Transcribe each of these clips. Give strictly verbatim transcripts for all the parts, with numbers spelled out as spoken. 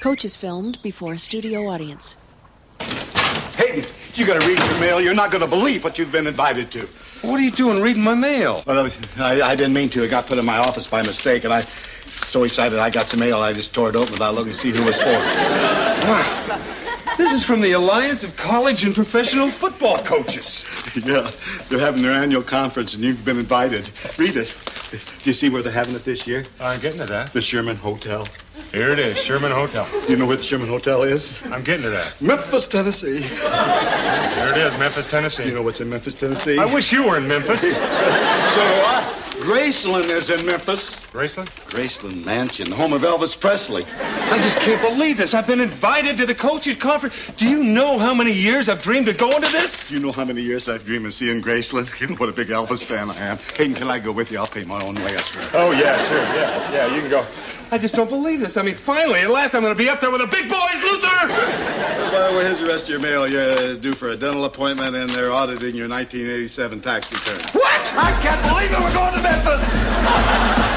Coach is filmed before a studio audience. Hayden, you gotta read your mail. You're not gonna believe what you've been invited to. What are you doing reading my mail? Well, I, I didn't mean to. It got put in my office by mistake, and I so excited I got some mail, I just tore it open without looking to see who it was for. Wow. This is from the Alliance of College and Professional Football Coaches. Yeah, they're having their annual conference, and you've been invited. Read it. Do you see where they're having it this year? I'm getting to that. The Sherman Hotel. Here it is, Sherman Hotel. You know where the Sherman Hotel is? I'm getting to that. Memphis, Tennessee. Here it is, Memphis, Tennessee. You know what's in Memphis, Tennessee? I wish you were in Memphis. So do I. Graceland is in Memphis. Graceland? Graceland Mansion, the home of Elvis Presley. I just can't believe this. I've been invited to the coaches' conference. Do you know how many years I've dreamed of going to this? You know how many years I've dreamed of seeing Graceland? You know what a big Elvis fan I am. Hayden, can I go with you? I'll pay my own way, I swear. Oh, yeah, sure. Yeah, yeah, you can go. I just don't believe this. I mean, finally, at last, I'm going to be up there with the big boys, Luther! Well, here's the rest of your mail. You're due for a dental appointment, and they're auditing your nineteen eighty-seven tax return. What? I can't believe it. We're going to Memphis!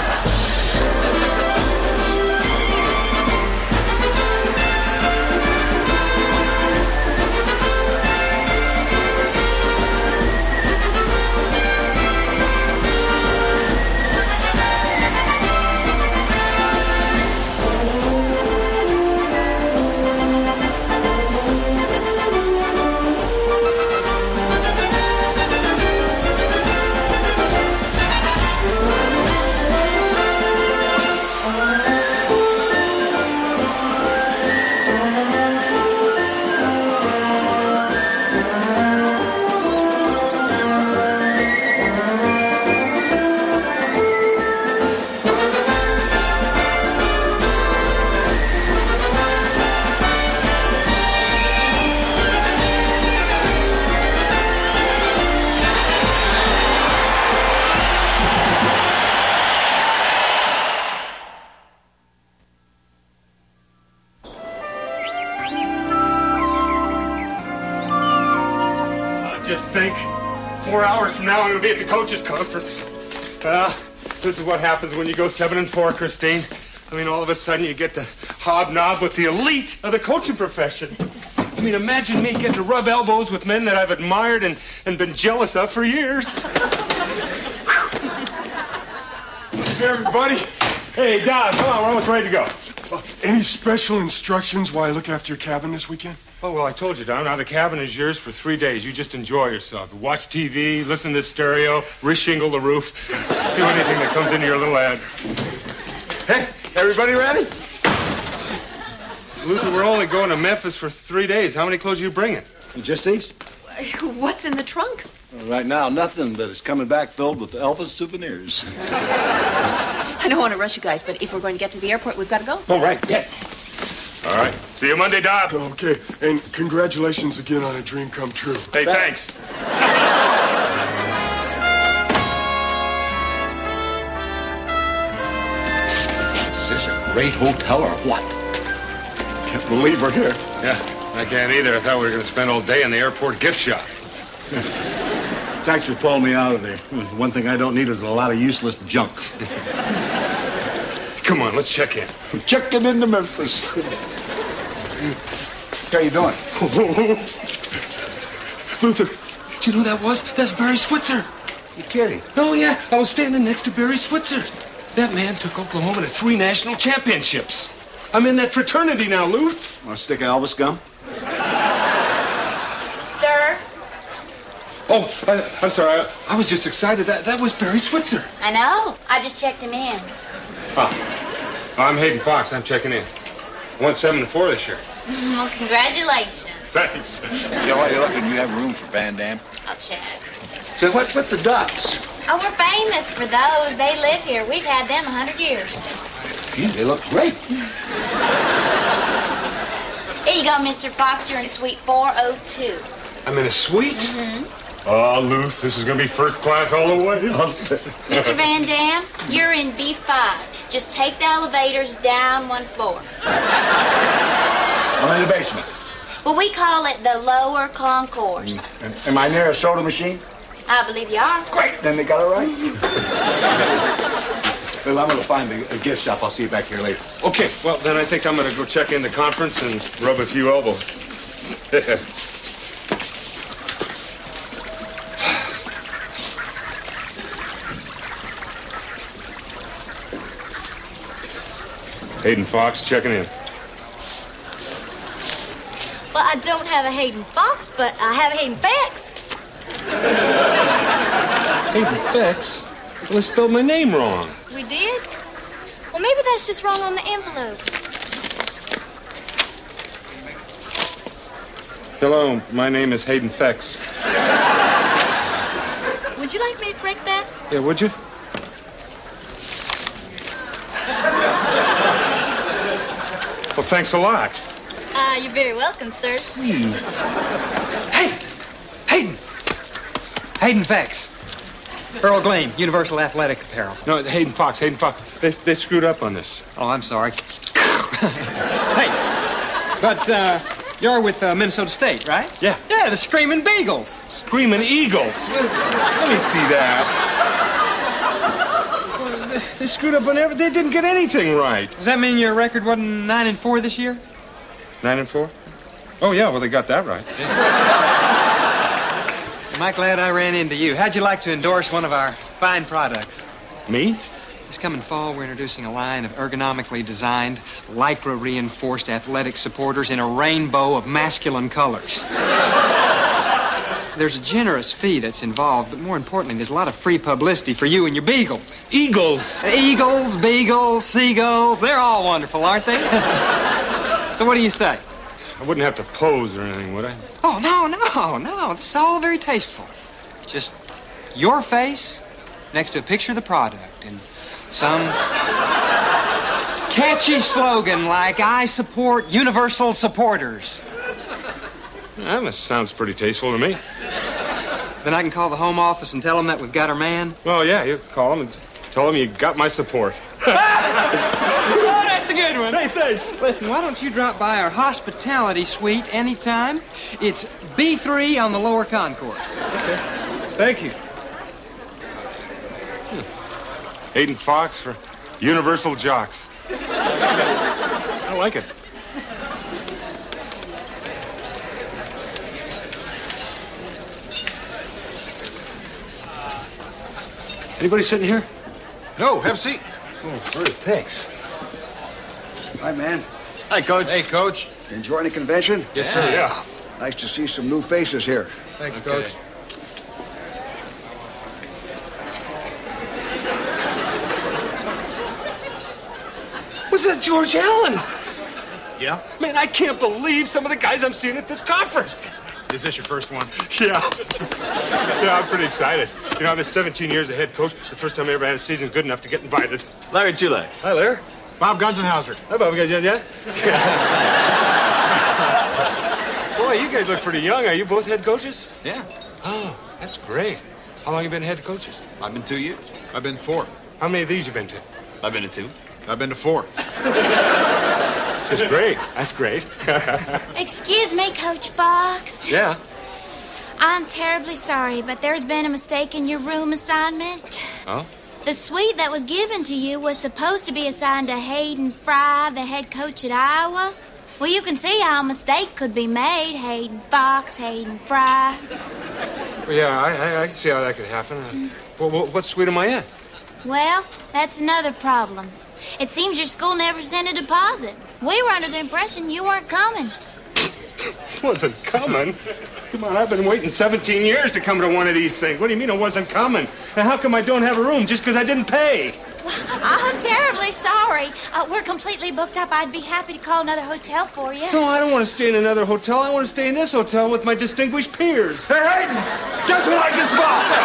Four hours from now, I'm going to be at the coaches' conference. Uh, this is what happens when you go seven and four, Christine. I mean, all of a sudden, you get to hobnob with the elite of the coaching profession. I mean, imagine me getting to rub elbows with men that I've admired and, and been jealous of for years. Hey, everybody. Hey, Don, come on, we're almost ready to go. Uh, any special instructions while I look after your cabin this weekend? Oh, well, I told you, Don. Now, the cabin is yours for three days. You just enjoy yourself. Watch T V, listen to stereo, reshingle the roof. Do anything that comes into your little ad. Hey, everybody ready? Luther, we're only going to Memphis for three days. How many clothes are you bringing? Just these. What's in the trunk? Right now, nothing, but it's coming back filled with Elvis souvenirs. I don't want to rush you guys, but if we're going to get to the airport, we've got to go. Oh, right. Yeah. All right. See you Monday, Dob. Okay. And congratulations again on a dream come true. Hey, thanks. Is this a great hotel or what? Can't believe we're here. Yeah, I can't either. I thought we were going to spend all day in the airport gift shop. Tax was pulling me out of there. One thing I don't need is a lot of useless junk. Come on, let's check in. Checking into Memphis. How you doing? Luther, do you know who that was? That's Barry Switzer. You kidding? Oh, yeah. I was standing next to Barry Switzer. That man took Oklahoma to three national championships. I'm in that fraternity now, Luth. Want to stick an Elvis gum? Sir? Oh, I, I'm sorry. I, I was just excited. That that was Barry Switzer. I know. I just checked him in. Ah, I'm Hayden Fox. I'm checking in. I went seven and four this year. Well, congratulations. Thanks. Joe, while you're looking, do you have room for Van Dam? I'll check. So what with the ducks? Oh, we're famous for those. They live here. We've had them a hundred years. Gee, they look great. Here you go, Mister Fox. You're in suite four oh two. I'm in a suite? Mm-hmm. Oh, Luth, this is going to be first class all the way. Mister Van Dam, you're in B five. Just take the elevators down one floor. I'm in the basement. Well, we call it the lower concourse. Am, am I near a soda machine? I believe you are. Great, then they got it right. Well, I'm going to find the a gift shop. I'll see you back here later. Okay, well, then I think I'm going to go check in the conference and rub a few elbows. Hayden Fox checking in. Well, I don't have a Hayden Fox, but I have a Hayden Fex. Hayden Fex? Well, they spelled my name wrong. We did? Well, maybe that's just wrong on the envelope. Hello, my name is Hayden Fex. Would you like me to correct that? Yeah, would you? Well, thanks a lot. Uh, you're very welcome, sir. Hmm. Hey! Hayden! Hayden Fex. Earl Gleam, Universal Athletic Apparel. No, Hayden Fox, Hayden Fox. They, they screwed up on this. Oh, I'm sorry. Hey, but uh, you're with uh, Minnesota State, right? Yeah. Yeah, the Screaming Beagles. Screaming Eagles. Let, let me see that. Well, they, they screwed up on everything. They didn't get anything right. Does that mean your record wasn't nine and four this year? Nine and four? Oh, yeah, well, they got that right. Am I glad I ran into you? How'd you like to endorse one of our fine products? Me? This coming fall, we're introducing a line of ergonomically designed, lycra-reinforced athletic supporters in a rainbow of masculine colors. There's a generous fee that's involved, but more importantly, there's a lot of free publicity for you and your beagles. Eagles! Eagles, beagles, seagulls, they're all wonderful, aren't they? So what do you say? I wouldn't have to pose or anything, would I? Oh, no, no, no. It's all very tasteful. Just your face next to a picture of the product and some catchy slogan like, I support universal supporters. That must- sounds pretty tasteful to me. Then I can call the home office and tell them that we've got our man. Well, yeah, you call them and tell them you got my support. Oh, that's a good one. Hey, thanks. Listen, why don't you drop by our hospitality suite anytime? It's B three on the lower concourse. Okay. Thank you. Hmm. Hayden Fox for Universal Jocks. I like it. Anybody sitting here? No, have a seat. Oh, great. Thanks. Hi, man. Hi, Coach. Hey, Coach. Enjoying the convention? Yes, sir. Yeah. Nice to see some new faces here. Thanks, okay. Coach. Was that George Allen? Yeah? Man, I can't believe some of the guys I'm seeing at this conference. Is this your first one? Yeah. Yeah, I'm pretty excited. You know, I've been seventeen years a head coach. The first time I ever had a season good enough to get invited. Larry Chule. Hi, Larry. Bob Gunzenhauser. Hi, Bob. Yeah, yeah. Boy, you guys look pretty young. Are you both head coaches? Yeah. Oh, that's great. How long you been head coaches? I've been two years. I've been four. How many of these you been to? I've been to two. I've been to four. That's great. That's great. Excuse me, Coach Fox. Yeah. I'm terribly sorry, but there's been a mistake in your room assignment. Oh? The suite that was given to you was supposed to be assigned to Hayden Fry, the head coach at Iowa. Well, you can see how a mistake could be made. Hayden Fox, Hayden Fry. Well, yeah, I, I, I can see how that could happen. Uh, well, what, what suite am I in? Well, that's another problem. It seems your school never sent a deposit. We were under the impression you weren't coming. Wasn't coming? Come on, I've been waiting seventeen years to come to one of these things. What do you mean I wasn't coming? And how come I don't have a room just because I didn't pay? I'm terribly sorry. Uh, we're completely booked up. I'd be happy to call another hotel for you. No, I don't want to stay in another hotel. I want to stay in this hotel with my distinguished peers. Hey, Hayden! Guess what I just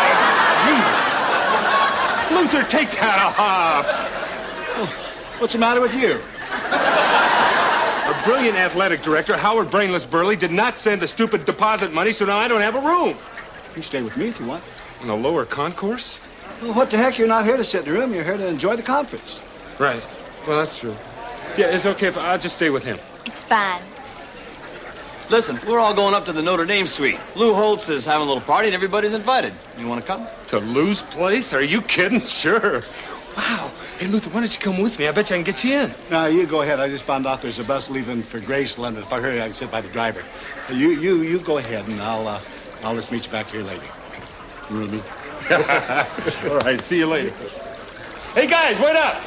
bought? Luther, take that off. What's the matter with you? Our brilliant athletic director, Howard Brainless Burley, did not send the stupid deposit money, so now I don't have a room. You can stay with me if you want. In the lower concourse? Well, what the heck? You're not here to sit in the room. You're here to enjoy the conference. Right. Well, that's true. Yeah, it's okay if I'll just stay with him. It's fine. Listen, we're all going up to the Notre Dame suite. Lou Holtz is having a little party and everybody's invited. You want to come? To Lou's place? Are you kidding? Sure. Wow. Hey, Luther, why don't you come with me? I bet you I can get you in. No, you go ahead. I just found out there's a bus leaving for Graceland. If I hurry, I can sit by the driver. You you you go ahead, and I'll uh, I'll just meet you back here later. Ruby. All right, see you later. Hey, guys, wait up.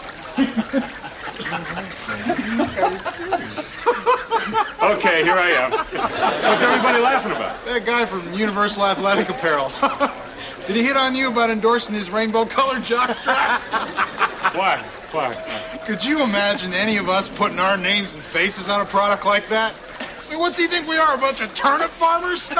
Okay, here I am. What's everybody laughing about? That guy from Universal Athletic Apparel. Did he hit on you about endorsing his rainbow-colored jock straps? Why? Why? Could you imagine any of us putting our names and faces on a product like that? I mean, what's he think we are, a bunch of turnip farmers?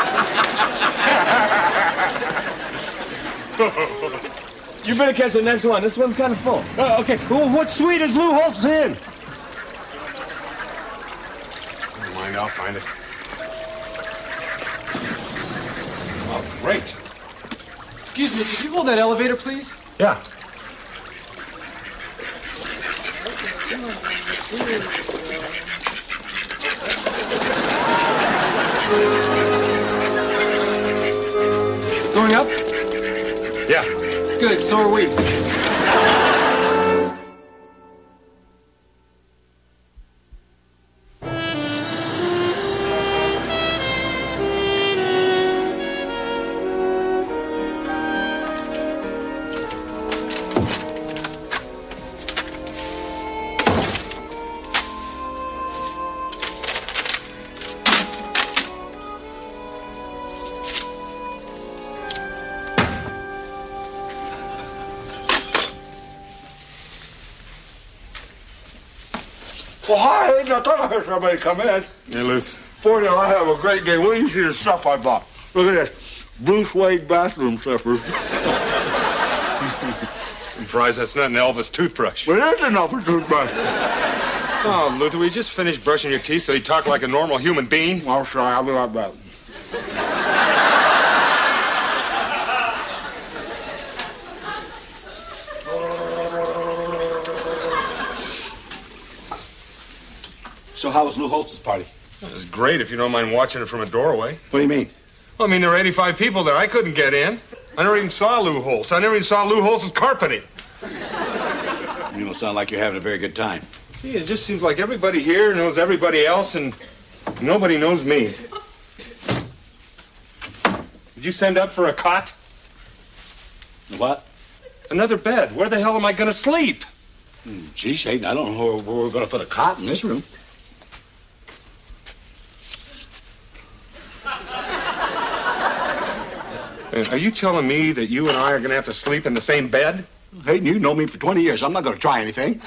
You better catch the next one. This one's kind of full. Uh, okay, well, what suite is Lou Holtz in? Never mind, I'll find it. Oh, great. Excuse me, could you hold that elevator, please? Yeah. Going up? Yeah. Good, so are we. Well, hi. I thought I heard somebody come in. Hey, Luther. Boy, did I have a great day. Wait till you see the stuff I bought. Look at this. Bruce Wade bathroom slipper. I'm surprised that's not an Elvis toothbrush. But it is an Elvis toothbrush. Oh, Luther, we just finished brushing your teeth so you talk like a normal human being. Oh, sorry. I'll be right back. So how was Lou Holtz's party? It was great if you don't mind watching it from a doorway. What do you mean? Well, I mean, there were eighty-five people there. I couldn't get in. I never even saw Lou Holtz. I never even saw Lou Holtz's carpeting. You don't sound like you're having a very good time. Gee, it just seems like everybody here knows everybody else, and nobody knows me. Did you send up for a cot? What? Another bed. Where the hell am I going to sleep? Hmm, gee, Shane, I don't know where, where we're going to put a cot in this room. Are you telling me that you and I are going to have to sleep in the same bed? Hayden, you know me for twenty years. I'm not going to try anything.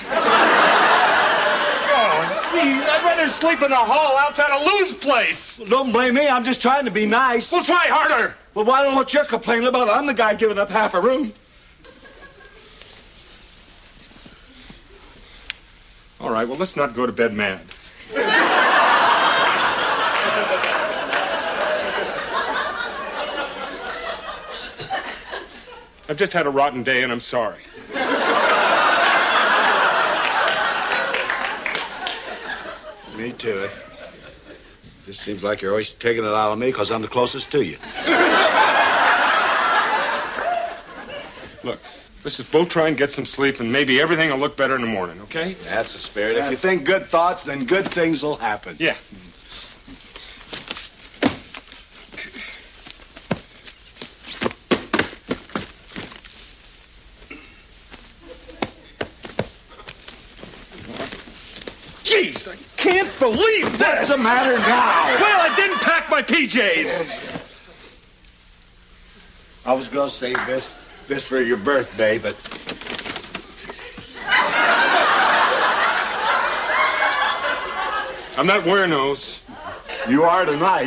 Oh, gee, I'd rather sleep in the hall outside of Lou's place. Don't blame me. I'm just trying to be nice. Well, try harder. Well, I don't know what you're complaining about. I'm the guy giving up half a room. All right, well, let's not go to bed mad. I've just had a rotten day, and I'm sorry. Me too. This seems like you're always taking it out on me because I'm the closest to you. Look, let's just both try and get some sleep, and maybe everything will look better in the morning, okay? That's the spirit. If you think good thoughts, then good things will happen. Yeah. Jeez, I can't believe that. What's the matter now? Well, I didn't pack my P Js. I was going to save this, this for your birthday, but... I'm not wearing those. You are tonight.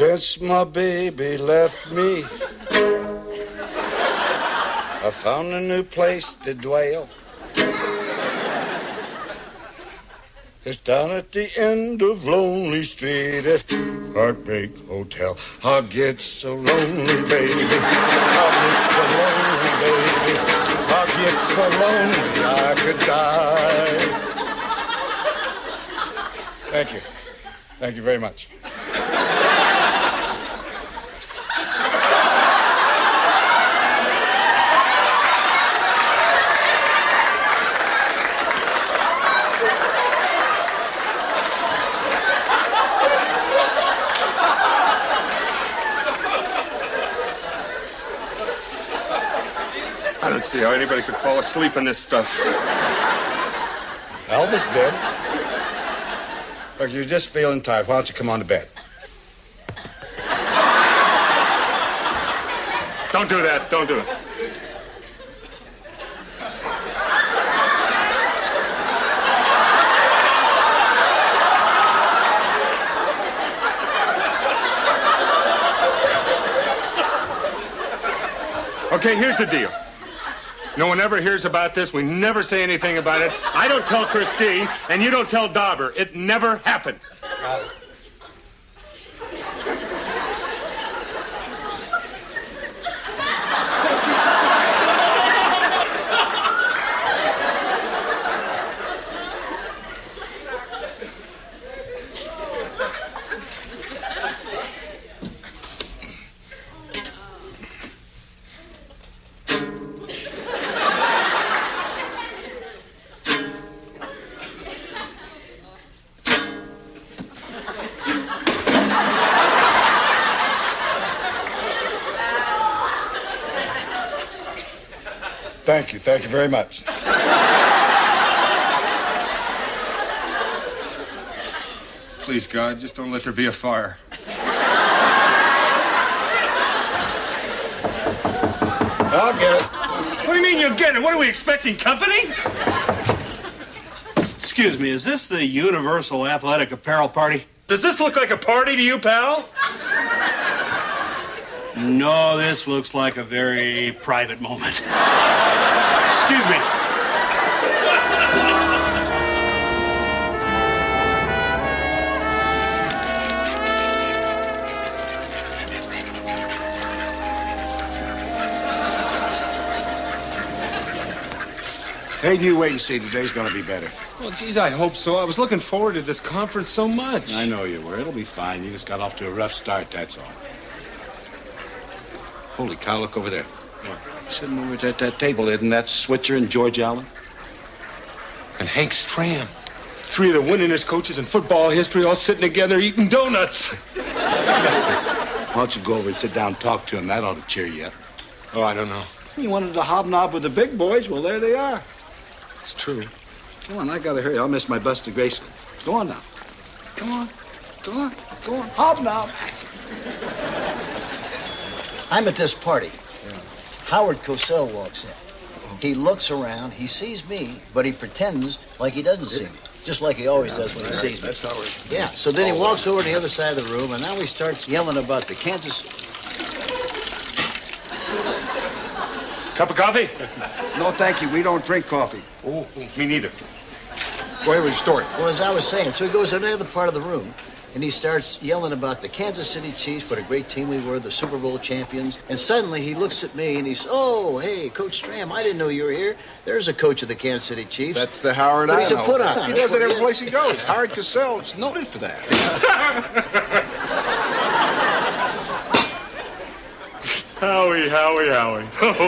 Since my baby left me, I found a new place to dwell. It's down at the end of Lonely Street at Heartbreak Hotel. I get so lonely, baby. I get so lonely, baby. I get so lonely I could die. Thank you. Thank you very much. I don't see how anybody could fall asleep in this stuff. Elvis did. Look, you're just feeling tired. Why don't you come on to bed? Don't do that. Don't do it. Okay, here's the deal. No one ever hears about this. We never say anything about it. I don't tell Christine, and you don't tell Dauber. It never happened. Uh, Thank you. Thank you very much. Please, God, just don't let there be a fire. I'll get it. What do you mean you'll get it? What are we expecting, company? Excuse me, is this the Universal Athletic Apparel Party? Does this look like a party to you, pal? No, this looks like a very private moment. Excuse me. Hey, you wait and see. Today's going to be better. Well, geez, I hope so. I was looking forward to this conference so much. I know you were. It'll be fine. You just got off to a rough start, that's all. Holy cow, look over there. What? Sitting over at that table, isn't that Switzer and George Allen? And Hank Stram. Three of the winningest coaches in football history all sitting together eating donuts. Why don't you go over and sit down and talk to him? That ought to cheer you up. Oh, I don't know. You wanted to hobnob with the big boys? Well, there they are. It's true. Come on, I gotta hurry. I'll miss my bus to Graceland. Go on now. Come on. Go on. Go on. Hobnob. I'm at this party. Yeah. Howard Cosell walks in. He looks around, he sees me, but he pretends like he doesn't see me. Just like he always does when he sees me. That's Howard. Yeah, so then he walks over to the other side of the room, and now he starts yelling about the Kansas... Cup of coffee? No, thank you. We don't drink coffee. Oh, me neither. Go ahead with your story. Well, as I was saying, so he goes to the other part of the room, and he starts yelling about the Kansas City Chiefs, what a great team we were, the Super Bowl champions. And suddenly he looks at me and he says, oh, hey, Coach Stram, I didn't know you were here. There's a coach of the Kansas City Chiefs. That's the Howard but I he's know. a put-on. He does it every place he goes. Howard Cosell is noted for that. Howie, Howie, Howie.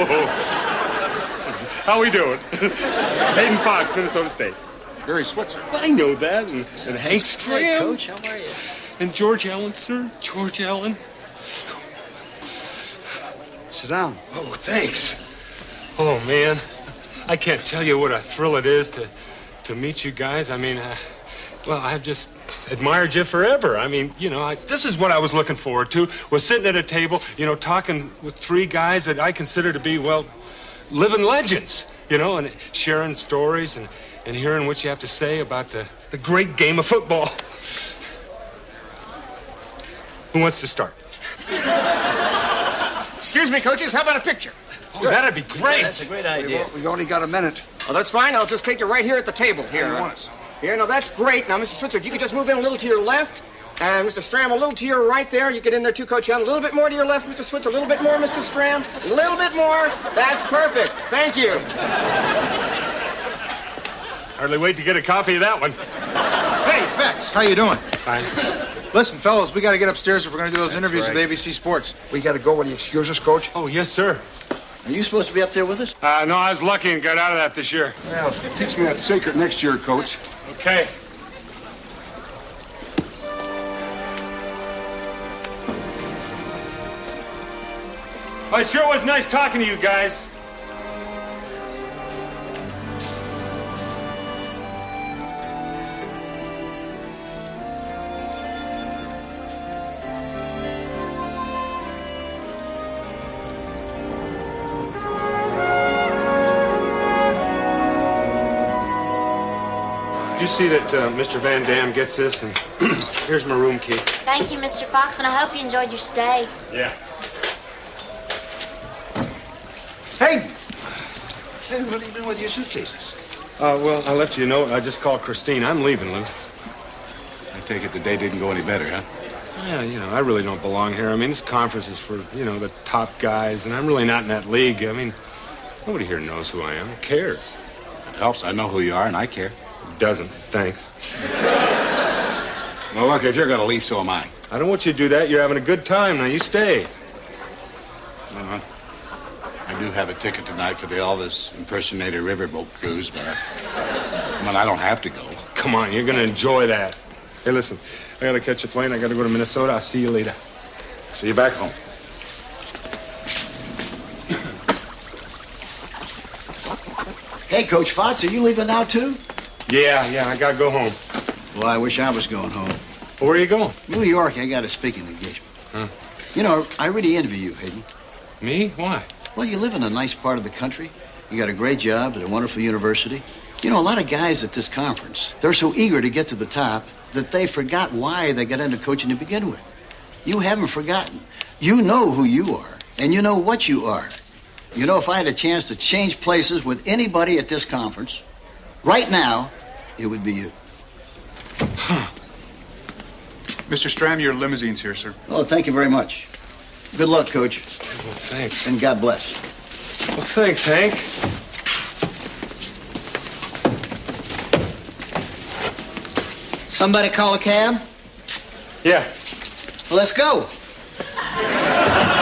How we doing? Hayden Fox, Minnesota State. Barry Switzer. I know that. And, and Hank Stram. Hey, Coach, how are you? And George Allen, sir. George Allen. Sit down. Oh, thanks. Oh, man. I can't tell you what a thrill it is to, to meet you guys. I mean, uh, well, I've just admired you forever. I mean, you know, I, this is what I was looking forward to, was sitting at a table, you know, talking with three guys that I consider to be, well, living legends, you know, and sharing stories and, and hearing what you have to say about the, the great game of football. Who wants to start? Excuse me, coaches. How about a picture? Oh, that'd be great. Yeah, that's a great idea. We've only got a minute. Oh, that's fine. I'll just take you right here at the table. Here. How do you want us? Here, no, that's great. Now, Mister Switzer, if you could just move in a little to your left. And Mister Stram, a little to your right there. You get in there too, Coach Young. A little bit more to your left, Mister Switzer. A little bit more, Mister Stram. A little bit more. That's perfect. Thank you. Hardly wait to get a copy of that one. Hey, Fex, how you doing? Fine. Listen, fellas, we got to get upstairs if we're going to do those interviews right. with A B C Sports. We got to go. Will you excuse us, Coach? Oh, yes, sir. Are you supposed to be up there with us? Uh, no, I was lucky and got out of that this year. Well, teach me that secret next year, Coach. Okay. Well, it sure was nice talking to you guys. Did you see that uh, Mister Van Dam gets this? And here's my room key. Thank you, Mister Fox, and I hope you enjoyed your stay. Yeah. Hey! Hey, what are you doing with your suitcases? Uh, well, I left you a note. I just called Christine. I'm leaving, Lou. I take it the day didn't go any better, huh? Yeah, you know, I really don't belong here. I mean, this conference is for, you know, the top guys, and I'm really not in that league. I mean, nobody here knows who I am. Who cares? It helps. I know who you are, and I care. It doesn't. Thanks. Well, look, if you're going to leave, so am I. I don't want you to do that. You're having a good time. Now, you stay. Uh-huh. I do have a ticket tonight for the Elvis Impersonator Riverboat Cruise, but I, I mean, I don't have to go. Come on, you're going to enjoy that. Hey, listen, I got to catch a plane. I got to go to Minnesota. I'll see you later. See you back home. Hey, Coach Fox, are you leaving now, too? Yeah, yeah, I got to go home. Well, I wish I was going home. Well, where are you going? New York, I got a speaking engagement. Huh? You know, I really envy you, Hayden. Me? Why? Well, you live in a nice part of the country. You got a great job at a wonderful university. You know, a lot of guys at this conference, they're so eager to get to the top that they forgot why they got into coaching to begin with. You haven't forgotten. You know who you are, and you know what you are. You know, if I had a chance to change places with anybody at this conference, right now, it would be you. Mister Stram, your limousine's here, sir. Oh, thank you very much. Good luck, Coach. Well, thanks. And God bless. Well, thanks, Hank. Somebody call a cab? Yeah. Well, let's go.